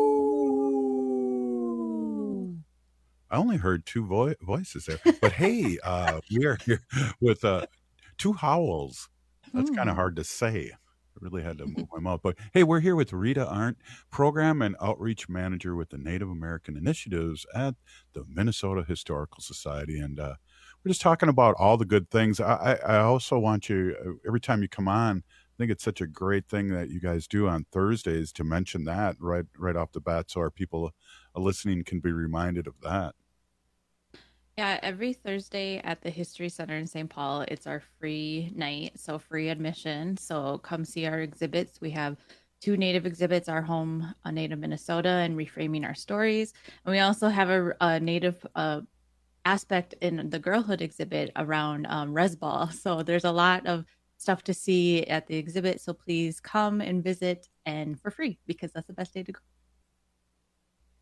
I only heard two voices there, but hey, we are here with two howls. That's kind of hard to say. I really had to move my mouth. But hey, we're here with Rita Arndt, Program and Outreach Manager with the Native American Initiatives at the Minnesota Historical Society. And we're just talking about all the good things. I also want you, every time you come on, I think it's such a great thing that you guys do on Thursdays to mention that right off the bat, so our people listening can be reminded of that. Yeah, every Thursday at the History Center in St. Paul, it's our free night, so free admission. So come see our exhibits. We have 2 Native exhibits, our home on Native Minnesota and Reframing Our Stories. And we also have a Native aspect in the girlhood exhibit around Resball. So there's a lot of stuff to see at the exhibit. So please come and visit, and for free, because that's the best day to go.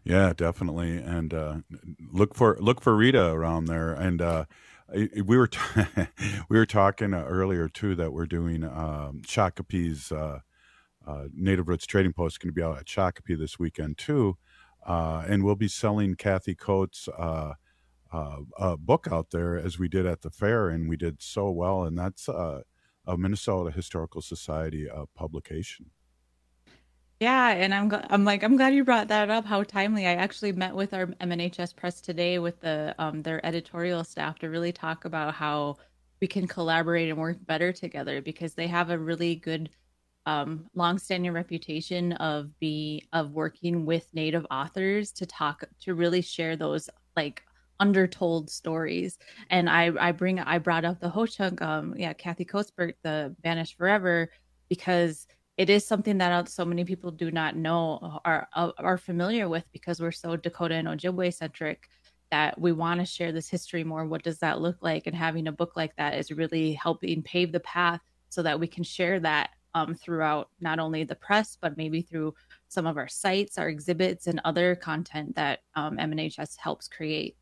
Yeah, definitely. And look for Rita around there. And we were we were talking earlier too that we're doing Shakopee's Native Roots Trading Post is going to be out at Shakopee this weekend too, and we'll be selling Kathy Coates' book out there as we did at the fair, and we did so well. And that's a Minnesota Historical Society publication. Yeah, and I'm glad you brought that up. How timely! I actually met with our MNHS press today with their editorial staff to really talk about how we can collaborate and work better together, because they have a really good longstanding reputation of working with Native authors to really share those like undertold stories. And I brought up the Ho-Chunk, Kathy Coates' The Banished Forever, because it is something that so many people do not know are familiar with, because we're so Dakota and Ojibwe centric that we want to share this history more. What does that look like? And having a book like that is really helping pave the path so that we can share that throughout not only the press, but maybe through some of our sites, our exhibits, and other content that MNHS helps create.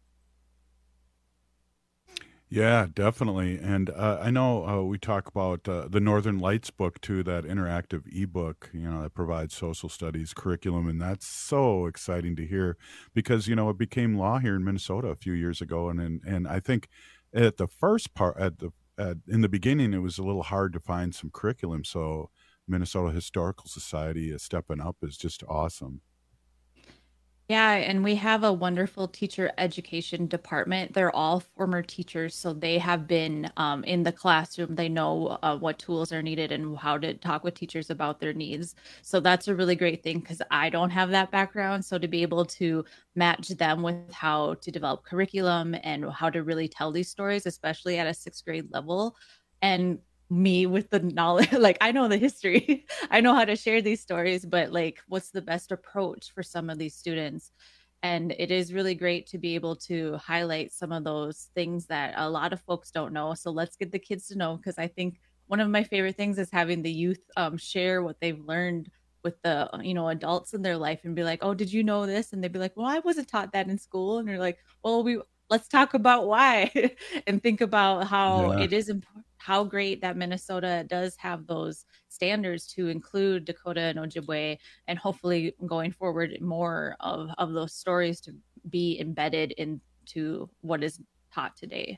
Yeah, definitely. And I know we talk about the Northern Lights book too, that interactive ebook, that provides social studies curriculum. And that's so exciting to hear because, it became law here in Minnesota a few years ago. And I think at the first part, in the beginning, it was a little hard to find some curriculum. So Minnesota Historical Society is stepping up is just awesome. Yeah, and we have a wonderful teacher education department. They're all former teachers, so they have been in the classroom. They know what tools are needed and how to talk with teachers about their needs. So that's a really great thing because I don't have that background. So to be able to match them with how to develop curriculum and how to really tell these stories, especially at a 6th grade level, and me with the knowledge, like I know the history, I know how to share these stories, but like what's the best approach for some of these students? And it is really great to be able to highlight some of those things that a lot of folks don't know. So let's get the kids to know, because I think one of my favorite things is having the youth share what they've learned with the adults in their life and be like, oh, did you know this? And they'd be like, well, I wasn't taught that in school. And you're like, well, let's talk about why and think about how it is important, how great that Minnesota does have those standards to include Dakota and Ojibwe, and hopefully going forward more of those stories to be embedded into what is taught today.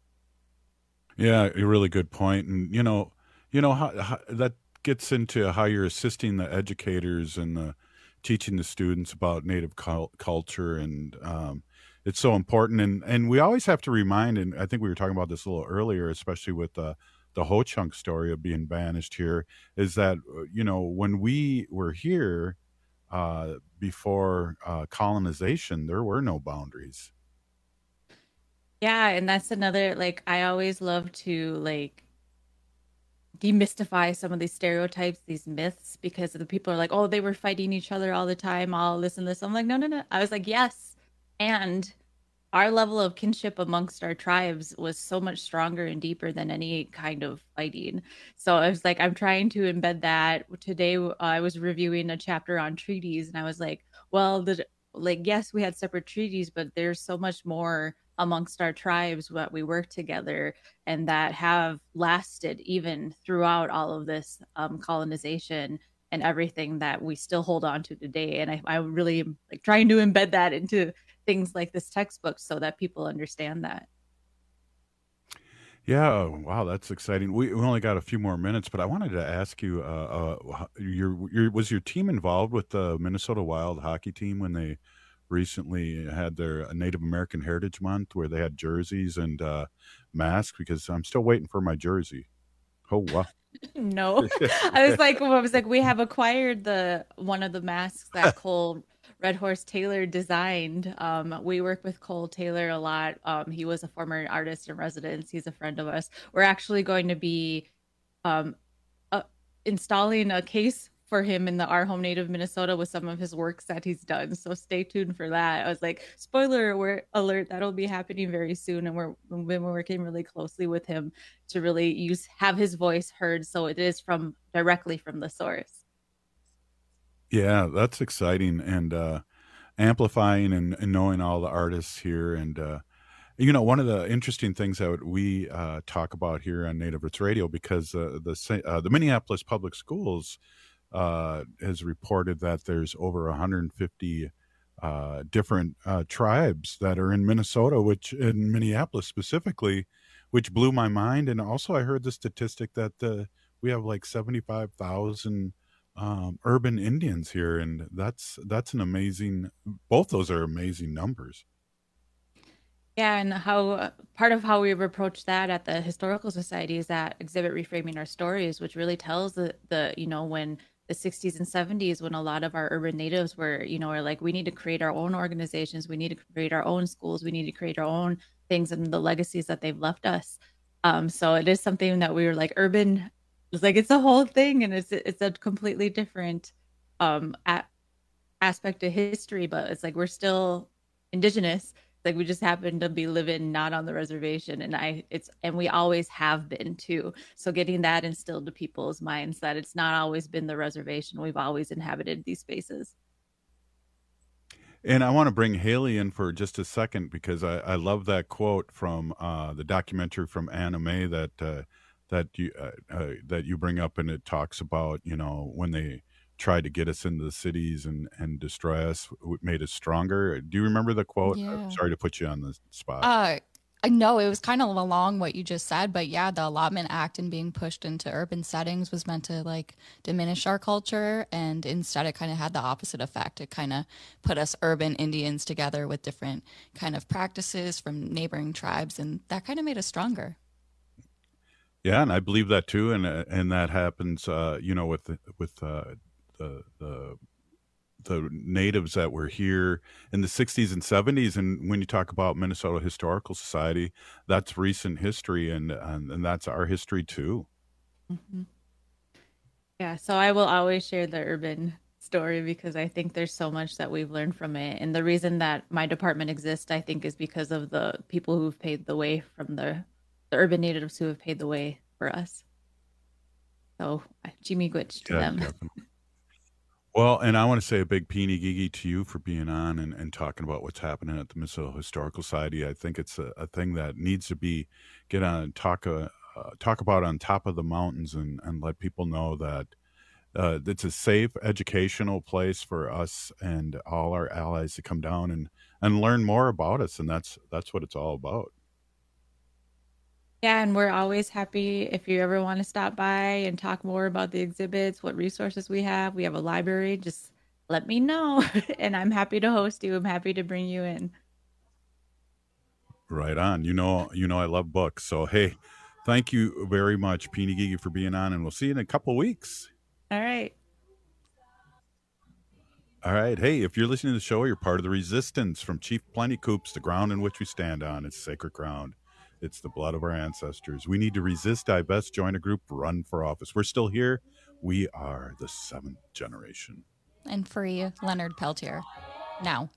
Yeah, a really good point. And how that gets into how you're assisting the educators and teaching the students about Native culture, and it's so important. And we always have to remind, and I think we were talking about this a little earlier, especially with the Ho-Chunk story of being banished here, is that, when we were here before colonization, there were no boundaries. Yeah, and that's another, I always love to demystify some of these stereotypes, these myths, because the people are like, oh, they were fighting each other all the time, all this and this. I'm like, no. I was like, yes. And our level of kinship amongst our tribes was so much stronger and deeper than any kind of fighting. So I was like, I'm trying to embed that. Today, I was reviewing a chapter on treaties, and I was like, well, yes, we had separate treaties, but there's so much more amongst our tribes that we work together and that have lasted even throughout all of this colonization and everything that we still hold on to today. And I really am trying to embed that into things like this textbook so that people understand that. Yeah, wow, that's exciting. We only got a few more minutes, but I wanted to ask you, was your team involved with the Minnesota Wild hockey team when they recently had their Native American Heritage Month, where they had jerseys and masks? Because I'm still waiting for my jersey. Oh, wow. No, I was like, we have acquired one of the masks that Cole Red Horse Taylor designed. We work with Cole Taylor a lot. He was a former artist in residence. He's a friend of us. We're actually going to be installing a case for him in our home native Minnesota with some of his works that he's done. So stay tuned for that. I was like, spoiler alert, that'll be happening very soon. And we've been working really closely with him to really have his voice heard. So it is directly from the source. Yeah, that's exciting. And amplifying and knowing all the artists here. And, one of the interesting things that we talk about here on Native Roots Radio, because the Minneapolis Public Schools has reported that there's over 150 different tribes that are in Minnesota, which in Minneapolis specifically, which blew my mind. And also I heard the statistic that we have like 75,000 urban Indians here, and that's an amazing. Both those are amazing numbers. Yeah, and how part of how we've approached that at the Historical Society is that exhibit Reframing Our Stories, which really tells the when the 60s and 70s, when a lot of our urban natives were, are like, we need to create our own organizations, we need to create our own schools, we need to create our own things and the legacies that they've left us. So it is something that we were like urban. It's like it's a whole thing, and it's a completely different aspect of history, but it's like we're still indigenous. It's like we just happen to be living not on the reservation, and we always have been too. So getting that instilled to people's minds that it's not always been the reservation. We've always inhabited these spaces. And I want to bring Haley in for just a second, because I love that quote from the documentary from Anna May that you bring up, and it talks about, when they tried to get us into the cities and destroy us, it made us stronger. Do you remember the quote? Yeah. I'm sorry to put you on the spot. I know it was kind of along what you just said, but yeah, the Allotment Act and being pushed into urban settings was meant to like diminish our culture, and instead it kind of had the opposite effect. It kind of put us urban Indians together with different kind of practices from neighboring tribes, and that kind of made us stronger. Yeah, and I believe that too, and that happens, with the natives that were here in the 60s and 70s. And when you talk about Minnesota Historical Society, that's recent history, and that's our history too. Mm-hmm. Yeah, so I will always share the urban story because I think there's so much that we've learned from it. And the reason that my department exists, I think, is because of the people who've paved the way, from the urban natives who have paved the way for us. So Jimmy Gwitch to them. Definitely. Well, and I want to say a big Peeny Gigi to you for being on and talking about what's happening at the Minnesota Historical Society. I think it's a thing that needs to be get on and talk about on top of the mountains, and let people know that it's a safe educational place for us and all our allies to come down and learn more about us. And that's what it's all about. Yeah, and we're always happy if you ever want to stop by and talk more about the exhibits, what resources we have. We have a library. Just let me know, and I'm happy to host you. I'm happy to bring you in. Right on. I love books. So, hey, thank you very much, Peeny Gigi, for being on, and we'll see you in a couple of weeks. All right. All right. Hey, if you're listening to the show, you're part of the resistance. From Chief Plenty Coups, the ground in which we stand on, it's sacred ground. It's the blood of our ancestors. We need to resist, divest, join a group, run for office. We're still here. We are the 7th generation. And free Leonard Peltier. Now.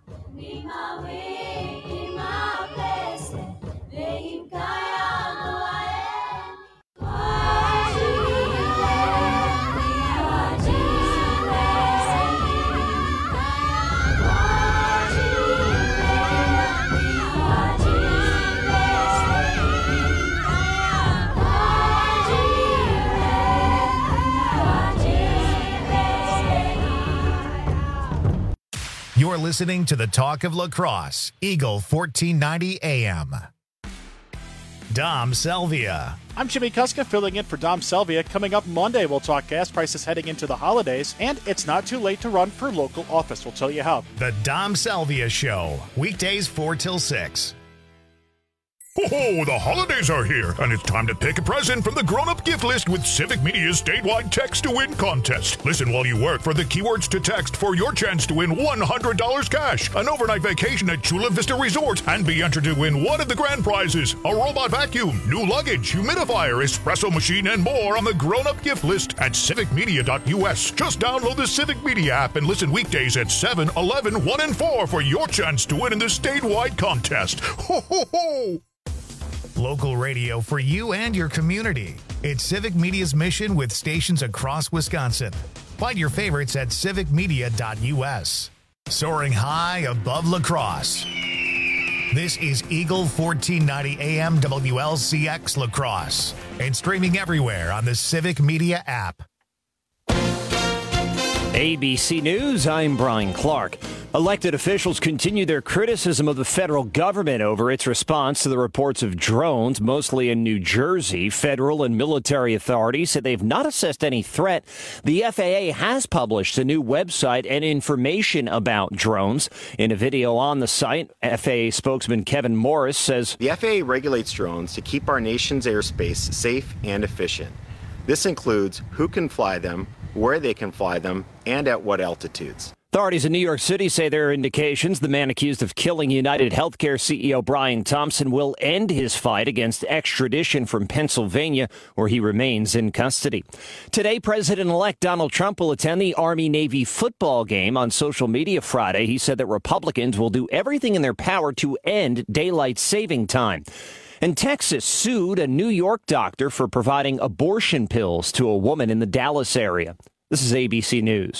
You're listening to the Talk of La Crosse, Eagle 1490 AM. Dom Selvia. I'm Jimmy Kuska, filling in for Dom Selvia. Coming up Monday, we'll talk gas prices heading into the holidays, and it's not too late to run for local office. We'll tell you how. The Dom Selvia Show, weekdays 4 till 6. Oh, the holidays are here, and it's time to pick a present from the grown-up gift list with Civic Media's statewide text-to-win contest. Listen while you work for the keywords to text for your chance to win $100 cash, an overnight vacation at Chula Vista Resort, and be entered to win one of the grand prizes, a robot vacuum, new luggage, humidifier, espresso machine, and more on the grown-up gift list at civicmedia.us. Just download the Civic Media app and listen weekdays at 7, 11, 1, and 4 for your chance to win in the statewide contest. Ho, ho, ho! Local radio for you and your community. It's Civic Media's mission with stations across Wisconsin. Find your favorites at civicmedia.us. soaring high above La Crosse. This is Eagle 1490 AM WLCX La Crosse and streaming everywhere on the Civic Media app. ABC News, I'm Brian Clark. Elected officials continue their criticism of the federal government over its response to the reports of drones, mostly in New Jersey. Federal and military authorities said they've not assessed any threat. The FAA has published a new website and information about drones. In a video on the site, FAA spokesman Kevin Morris says, "The FAA regulates drones to keep our nation's airspace safe and efficient. This includes who can fly them, where they can fly them, and at what altitudes." Authorities in New York City say there are indications the man accused of killing United Healthcare CEO Brian Thompson will end his fight against extradition from Pennsylvania, where he remains in custody. Today, President-elect Donald Trump will attend the Army-Navy football game. On social media Friday, he said that Republicans will do everything in their power to end daylight saving time. And Texas sued a New York doctor for providing abortion pills to a woman in the Dallas area. This is ABC News.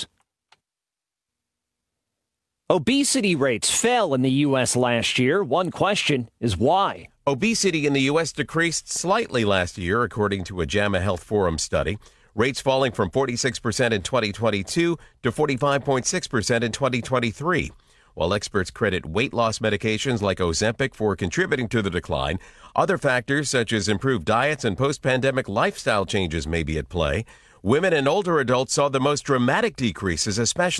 Obesity rates fell in the U.S. last year. One question is why? Obesity in the U.S. decreased slightly last year, according to a JAMA Health Forum study. Rates falling from 46% in 2022 to 45.6% in 2023. While experts credit weight loss medications like Ozempic for contributing to the decline, other factors such as improved diets and post-pandemic lifestyle changes may be at play. Women and older adults saw the most dramatic decreases, especially